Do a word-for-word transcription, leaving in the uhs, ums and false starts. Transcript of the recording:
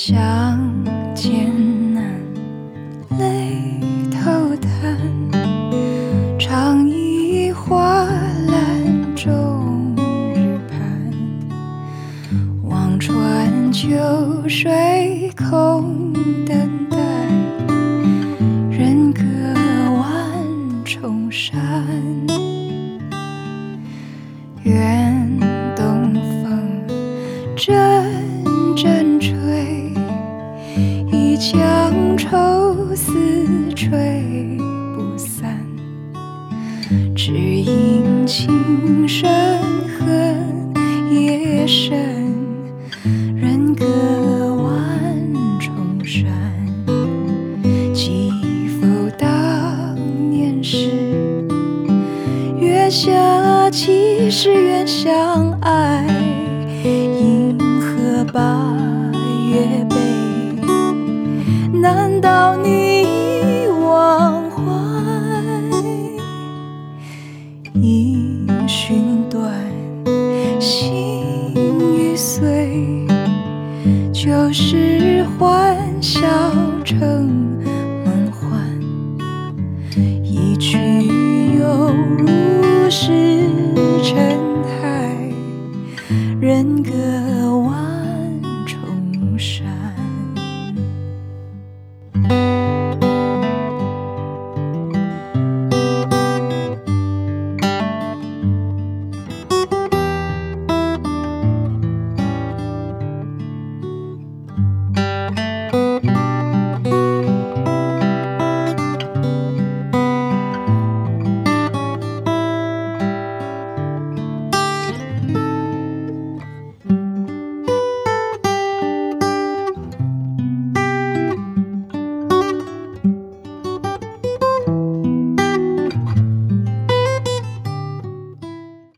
相见难，泪透淡，长忆花篮终日盼，望穿秋水空等待，人隔万重山。愿东风阵阵吹，一江愁思吹不散，只因情深恨夜深，人隔万重山。记否当年时，月下几时愿相爱，银河把月背，难道你已忘怀？音讯断，心欲碎，旧时欢笑成